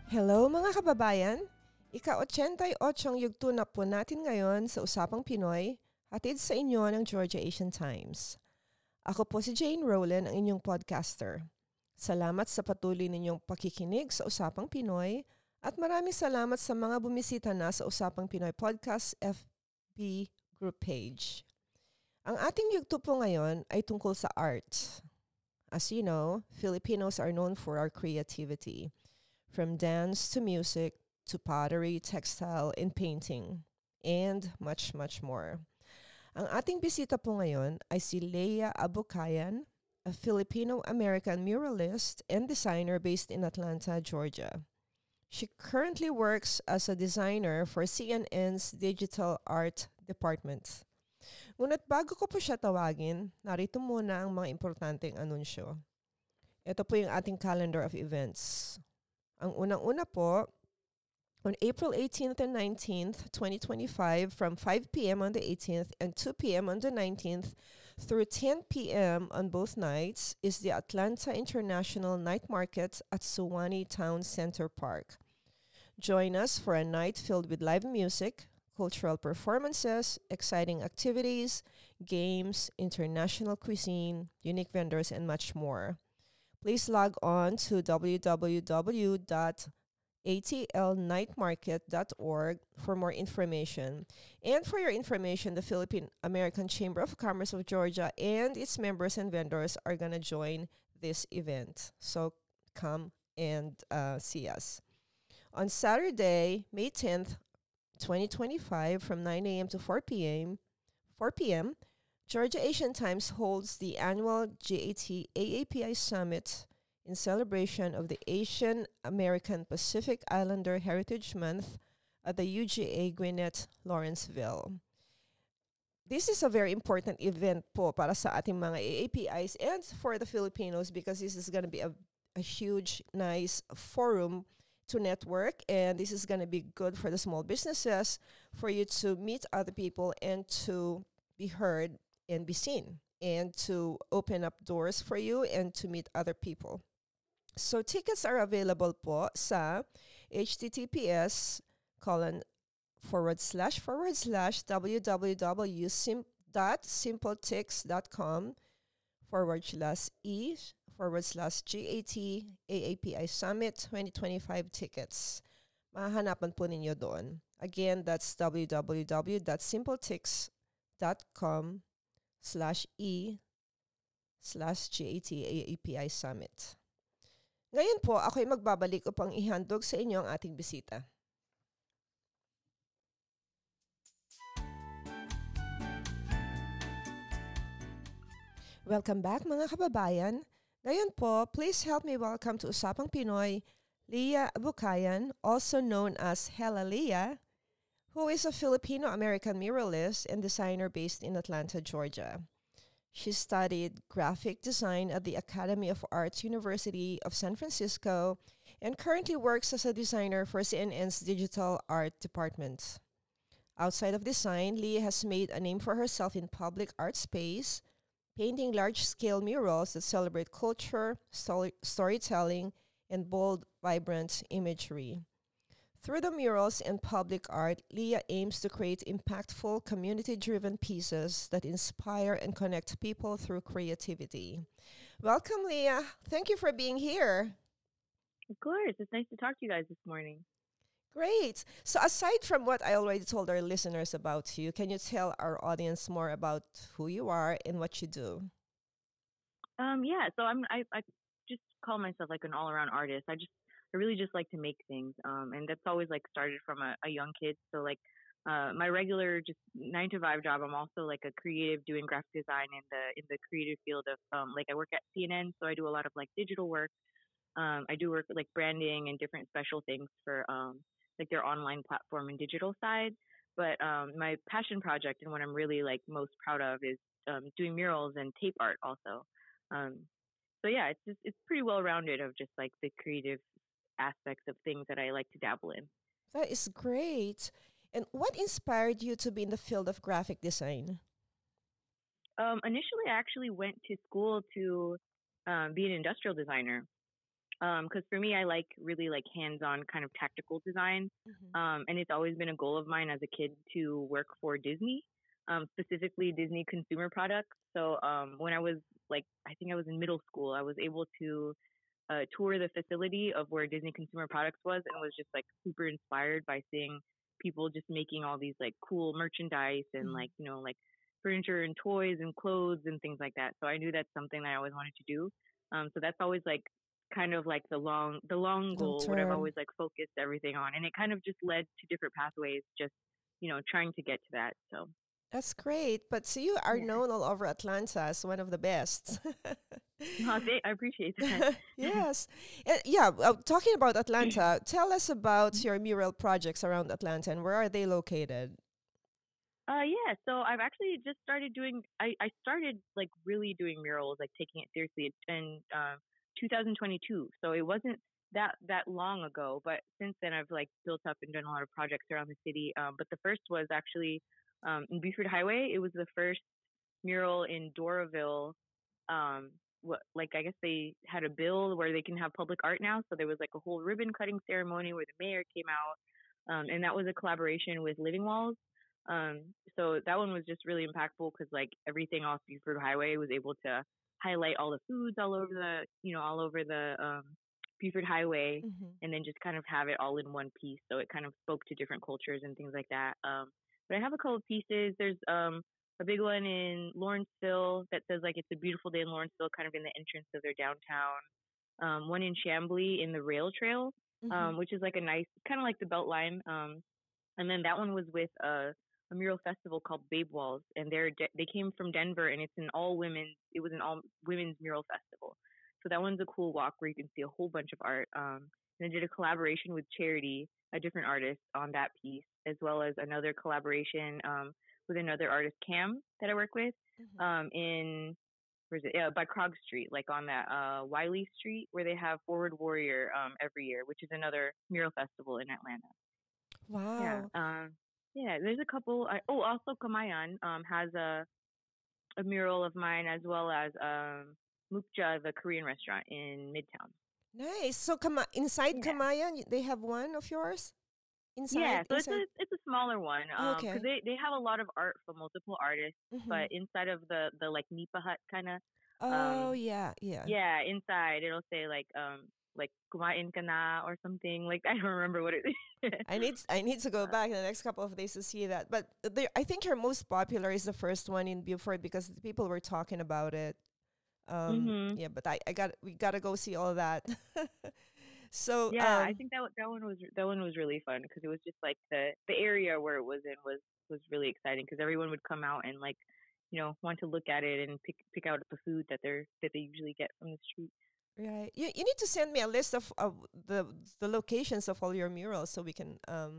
Hello mga kababayan! Ika-88 yugto na po natin ngayon sa Usapang Pinoy, hatid sa inyo ng Georgia Asian Times. Ako po si Jane Rowland, ang inyong podcaster. Salamat sa patuloy ninyong pakikinig sa Usapang Pinoy at maraming salamat sa mga bumisita na sa Usapang Pinoy Podcast FB group page. Ang ating yugto po ngayon ay tungkol sa art. As you know, Filipinos are known for our creativity. From dance to music to pottery, textile, and painting, and much, much more. Ang ating bisita po ngayon ay si Leia Abukayan, a Filipino-American muralist and designer based in Atlanta, Georgia. She currently works as a designer for CNN's Digital Art Department. Ngunit bago ko po siya tawagin, narito muna ang mga importanteng anunsyo. Ito po yung ating calendar of events. Ang unang-una po, on April 18th and 19th, 2025, from 5 p.m. on the 18th and 2 p.m. on the 19th through 10 p.m. on both nights is the Atlanta International Night Market at Suwannee Town Center Park. Join us for a night filled with live music, cultural performances, exciting activities, games, international cuisine, unique vendors, and much more. Please log on to www.atlnightmarket.org for more information. And for your information, the Philippine American Chamber of Commerce of Georgia and its members and vendors are going to join this event. So come and see us. On Saturday, May 10th, 2025, from 9 a.m. to 4 p.m., Georgia Asian Times holds the annual GAT AAPI Summit in celebration of the Asian American Pacific Islander Heritage Month at the UGA Gwinnett, Lawrenceville. This is a very important event po para sa ating mga AAPIs and for the Filipinos because this is going to be a huge, nice forum to network, and this is going to be good for the small businesses, for you to meet other people and to be heard and be seen, and to open up doors for you and to meet other people. So tickets are available po sa https://www.simpletix.com/e/GAT-AAPI Summit 2025 tickets. Mahahanapan po ninyo doon. Again, that's www.simpletix.com/e/GAT-AAPI Summit. Ngayon po, ako'y magbabalik upang ihandog sa inyo ang ating bisita. Welcome back mga kababayan. Ngayon po, please help me welcome to Usapang Pinoy, Leia Abukayan, also known as Hella Leia, who is a Filipino-American muralist and designer based in Atlanta, Georgia. She studied graphic design at the Academy of Arts University of San Francisco and currently works as a designer for CNN's Digital Art Department. Outside of design, Leia has made a name for herself in public art space, painting large-scale murals that celebrate culture, storytelling, and bold, vibrant imagery. Through the murals and public art, Leia aims to create impactful, community-driven pieces that inspire and connect people through creativity. Welcome, Leia. Thank you for being here. Of course. It's nice to talk to you guys this morning. Great. So aside from what I already told our listeners about you, can you tell our audience more about who you are and what you do? So I just call myself like an all-around artist. I really just like to make things. And that's always like started from a young kid. So like my regular just 9 to 5 job, I'm also like a creative doing graphic design in the creative field of like I work at CNN, so I do a lot of like digital work. I do work with like branding and different special things for like their online platform and digital side. But my passion project and what I'm really like most proud of is doing murals and tape art also. It's pretty well rounded of just like the creative aspects of things that I like to dabble in. That is great. And what inspired you to be in the field of graphic design? Initially, I actually went to school to be an industrial designer. Because for me, I like really like hands-on kind of tactical design, Mm-hmm. and it's always been a goal of mine as a kid to work for Disney, specifically Disney consumer products. So when I was like, I think I was in middle school, I was able to tour the facility of where Disney Consumer Products was, and was just like super inspired by seeing people just making all these like cool merchandise and Mm-hmm. like like furniture and toys and clothes and things like that. So I knew that's something that I always wanted to do. So that's always like kind of like the long Long goal, what I've term. always like focused everything on, and it kind of just led to different pathways, just trying to get to that. So That's great. But so you are yeah, known all over Atlanta as one of the best. no, I appreciate that. Yes. Yeah. Talking about Atlanta, tell us about your mural projects around Atlanta and where are they located? Yeah, so I've actually just started doing, I started like really doing murals, like taking it seriously in 2022. So it wasn't that long ago, but since then I've like built up and done a lot of projects around the city. But the first was actually in Buford Highway. It was the first mural in Doraville. What, like, I guess they had a bill where they can have public art now. So there was like a whole ribbon cutting ceremony where the mayor came out, and that was a collaboration with Living Walls. Um, so that one was just really impactful because like everything off Buford Highway was able to highlight all the foods all over the all over the Buford Highway, Mm-hmm. and then just kind of have it all in one piece. So it kind of spoke to different cultures and things like that. But I have a couple of pieces. There's a big one in Lawrenceville that says like it's a beautiful day in Lawrenceville, kind of in the entrance of their downtown. One in Chambly in the rail trail, Mm-hmm. which is like a nice kind of like the Beltline. And then that one was with a mural festival called Babe Walls, and they came from Denver, and it's an all women's. It was an all women's mural festival. So that one's a cool walk where you can see a whole bunch of art. And I did a collaboration with Charity, a different artist, on that piece, as well as another collaboration with another artist, Cam, that I work with, Mm-hmm. in where's it? By Krog Street, like on that Wiley Street, where they have Forward Warrior every year, which is another mural festival in Atlanta. Yeah. Wow. Yeah, there's a couple. Also Kamayan has a mural of mine, as well as Mukja, the Korean restaurant in Midtown. Nice. So inside Yeah. Kamayan, they have one of yours? Yeah, so it's Inside. a smaller one, because Okay. they have a lot of art from multiple artists, Mm-hmm. but inside of the like Nipa hut kind of, Oh, um yeah, yeah. yeah, inside it'll say like kumain ka na or something, like I don't remember what it is. I need to go back in the next couple of days to see that. But I think her most popular is the first one in Beaufort because the people were talking about it. Mhm. Yeah, but we gotta go see all that. So, Yeah, I think that one was really fun because it was just like the area where it was in was really exciting because everyone would come out and like want to look at it and pick out the food that they usually get from the street. right, you need to send me a list of the locations of all your murals so we can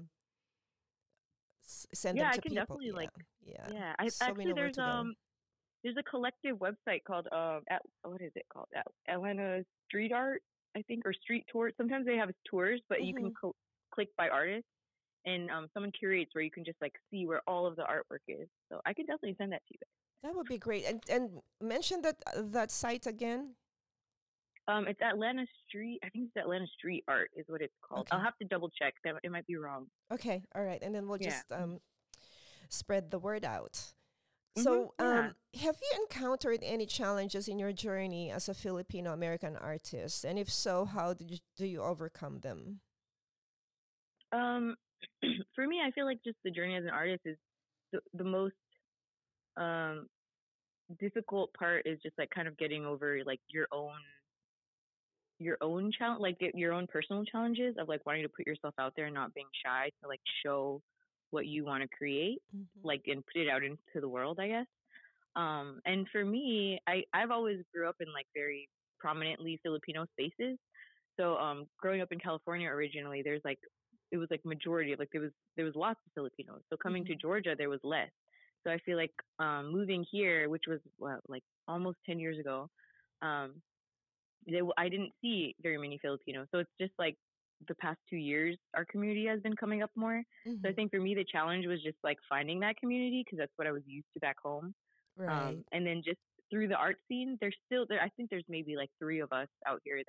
send them Yeah, I to can people. definitely Yeah, like, yeah. yeah. I So we actually know where to go. there's a collective website called what is it called? Atlanta Street Art, I think, or Street Tour. Sometimes they have tours, but you can Hmm. click by artist, and someone curates where you can just like see where all of the artwork is. So I could definitely send that to you guys. That would be great. And mention that site again. It's Atlanta Street. I think it's Atlanta Street Art is what it's called. I'll Okay. have to double check. That it might be wrong. Okay. All right. And then we'll Yeah. just spread the word out. Mhm. So, Yeah. have you encountered any challenges in your journey as a Filipino American artist? And if so, how do you overcome them? Um, for me, I feel like just the journey as an artist is the most um difficult part is just like kind of getting over like your own challenge, like your own personal challenges of like wanting to put yourself out there and not being shy to like show what you want to create, Mm-hmm. like, and put it out into the world, I guess. And for me, I've always grew up in like very prominently Filipino spaces. So growing up in California originally, there's like it was like majority of like there was lots of Filipinos. So coming Mm-hmm. to Georgia, there was less. So I feel like moving here, which was like almost 10 years ago, um, I didn't see very many Filipinos. So it's just like the past 2 years, our community has been coming up more. So I Mm-hmm. think for me, the challenge was just like finding that community because that's what I was used to back home. Right. And then just through the art scene, there's still there. I think there's maybe like three of us out here that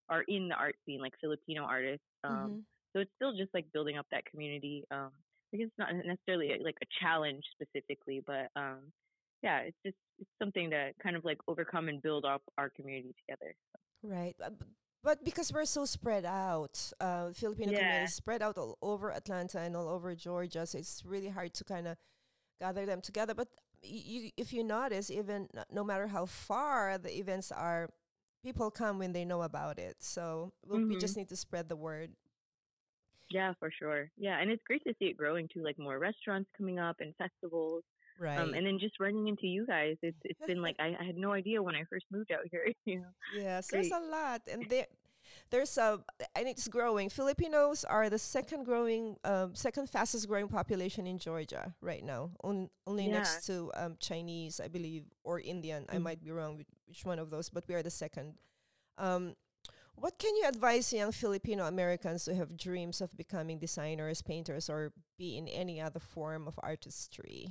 are in the art scene, like Filipino artists. Mm-hmm. So it's still just like building up that community. I guess it's not necessarily like a challenge specifically, but yeah, it's something to kind of like overcome and build up our community together. Right. But because we're so spread out, Filipino community Yeah. is spread out all over Atlanta and all over Georgia, so it's really hard to kind of gather them together. But if you notice, even no matter how far the events are, people come when they know about it. So we Mhm. just need to spread the word. Yeah, for sure. Yeah, and it's great to see it growing too, like more restaurants coming up and festivals. Right. And then just running into you guys, it's been like I had no idea when I first moved out here. Yes, there's Great. a lot, and there's and it's growing. Filipinos are the second fastest growing population in Georgia right now, only Yeah. next to Chinese, I believe, or Indian. I Mhm. might be wrong with which one of those, but we are the second. Um, what can you advise young Filipino Americans who have dreams of becoming designers, painters, or be in any other form of artistry?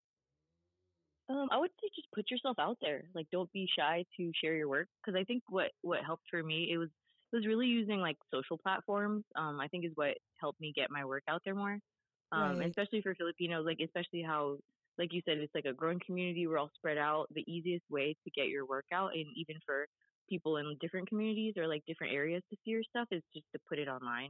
I would say just put yourself out there. Like, don't be shy to share your work. Because I think what helped for me it was really using like social platforms. I think is what helped me get my work out there more. And Right. especially for Filipinos, like especially how like you said, it's like a growing community. We're all spread out. The easiest way to get your work out, and even for people in different communities or like different areas to see your stuff, is just to put it online.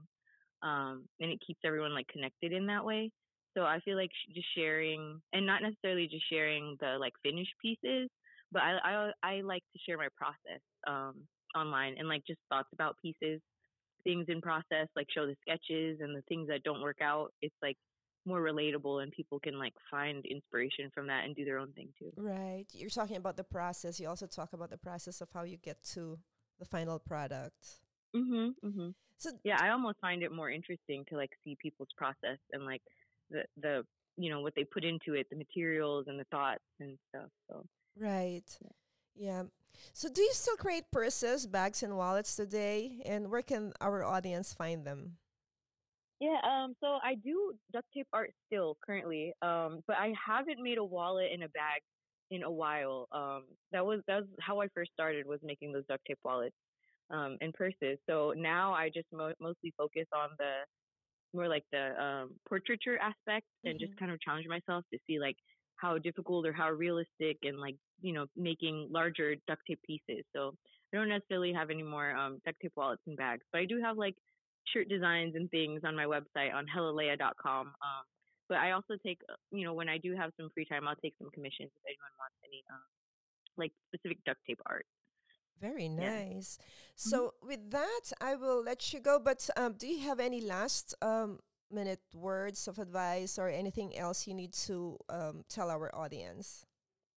And it keeps everyone like connected in that way. So I feel like just sharing, and not necessarily just sharing the like finished pieces, but I like to share my process online and like just thoughts about pieces, things in process, like show the sketches and the things that don't work out. It's like more relatable and people can like find inspiration from that and do their own thing too. Right. You're talking about the process. You also talk about the process of how you get to the final product. Mhm. So, Yeah, I almost find it more interesting to like see people's process and like the what they put into it, the materials and the thoughts and stuff. So right. yeah. Yeah. So, do you still create purses, bags, and wallets today? And where can our audience find them? Yeah, so I do duct tape art still currently. But I haven't made a wallet and a bag in a while. That was how I first started, was making those duct tape wallets and purses. So now I just mostly focus on the more like the portraiture aspect and just Mm-hmm. kind of challenge myself to see like how difficult or how realistic and like making larger duct tape pieces. So I don't necessarily have any more duct tape wallets and bags, but I do have like shirt designs and things on my website on hellalea.com. But I also take when I do have some free time, I'll take some commissions if anyone wants any like specific duct tape art. Very Yeah. nice. Mhm. So, with that, I will let you go. But do you have any last minute words of advice or anything else you need to tell our audience?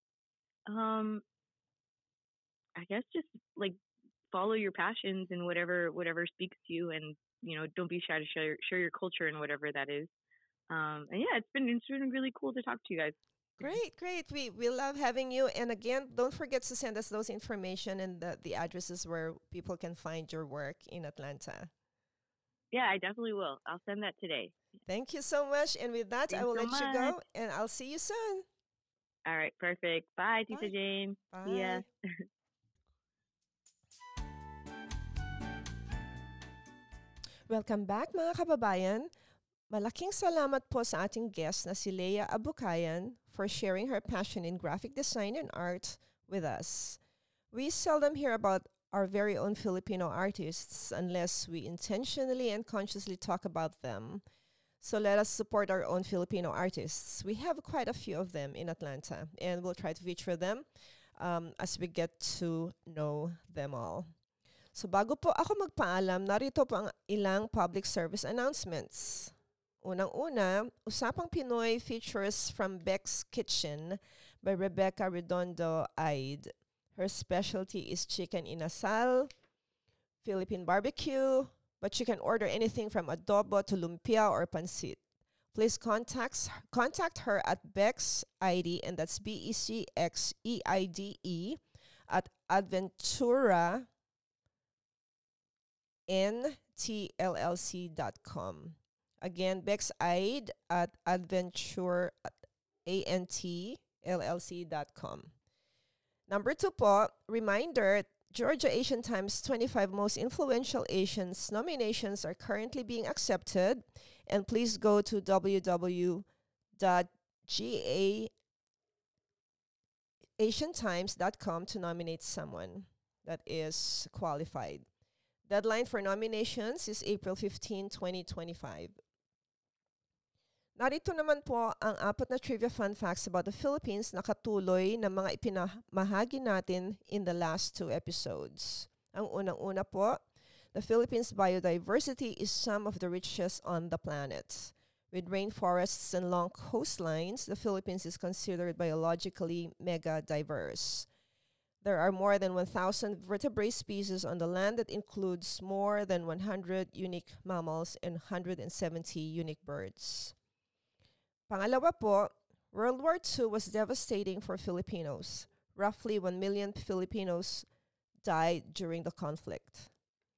Um, I guess just like follow your passions and whatever speaks to you, and don't be shy to share your culture and whatever that is. And yeah, it's been really cool to talk to you guys. Great, great. We love having you. And again, don't forget to send us those information and the addresses where people can find your work in Atlanta. Yeah, I definitely will. I'll send that today. Thank you so much. And with that, I Thanks will so let you much. go and I'll see you soon. All right, perfect. Bye, Tita Bye. Jane. See ya. Bye. Welcome back mga kababayan. Malaking salamat po sa ating guest na si Leia Abukayan for sharing her passion in graphic design and art with us. We seldom hear about our very own Filipino artists unless we intentionally and consciously talk about them. So let us support our own Filipino artists. We have quite a few of them in Atlanta, and we'll try to feature them as we get to know them all. So bago po ako magpaalam, narito po ang ilang public service announcements. Unang-una, Usapang Pinoy features From Beck's Kitchen by Rebecca Redondo Aide. Her specialty is chicken inasal, Philippine barbecue, but you can order anything from adobo to lumpia or pancit. Please contact her at Beck's ID, and that's BECXEIDE at Adventura ntllc.com. Again, Bex Aid at adventure antllc.com. Number 2 po, reminder, Georgia Asian Times 25 Most Influential Asians nominations are currently being accepted, and please go to www.gaasiantimes.com to nominate someone that is qualified. Deadline for nominations is April 15, 2025. Narito naman po ang 4 na trivia fun facts about the Philippines na katuloy ng mga ipinamahagi natin in the last 2 episodes. Ang unang-una po, the Philippines' biodiversity is some of the richest on the planet. With rainforests and long coastlines, the Philippines is considered biologically mega diverse. There are more than 1,000 vertebrate species on the land that includes more than 100 unique mammals and 170 unique birds. Pangalawa po, World War II was devastating for Filipinos. Roughly 1 million Filipinos died during the conflict.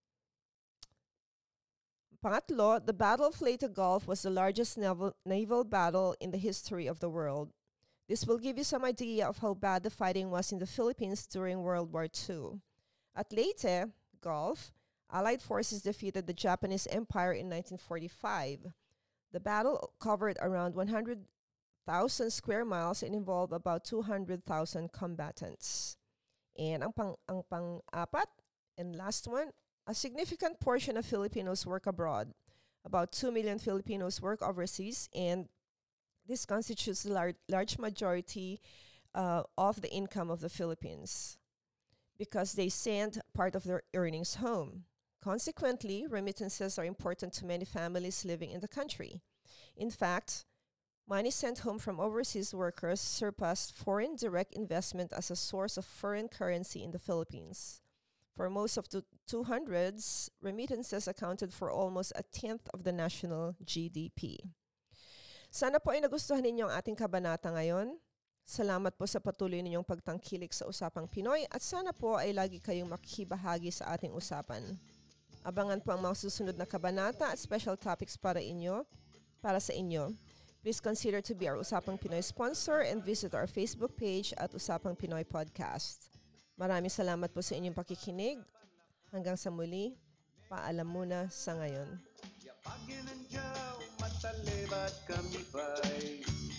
Pangatlo, the Battle of Leyte Gulf was the largest naval battle in the history of the world. This will give you some idea of how bad the fighting was in the Philippines during World War II. At Leyte Gulf, Allied forces defeated the Japanese Empire in 1945. The battle covered around 100,000 square miles and involved about 200,000 combatants. And ang pang-apat and last one, a significant portion of Filipinos work abroad. About 2 million Filipinos work overseas, and this constitutes the large majority of the income of the Philippines because they send part of their earnings home. Consequently, remittances are important to many families living in the country. In fact, money sent home from overseas workers surpassed foreign direct investment as a source of foreign currency in the Philippines. For most of the 200s, remittances accounted for almost 1/10 of the national GDP. Sana po ay nagustuhan ninyo ang ating kabanata ngayon. Salamat po sa patuloy ninyong pagtangkilik sa Usapang Pinoy at sana po ay lagi kayong makikibahagi sa ating usapan. Abangan po ang mga susunod na kabanata at special topics para sa inyo. Please consider to be our Usapang Pinoy sponsor and visit our Facebook page at Usapang Pinoy Podcast. Maraming salamat po sa inyong pakikinig. Hanggang sa muli, paalam muna sa ngayon. Yapagin ang Diyaw, matalibat kami ba'y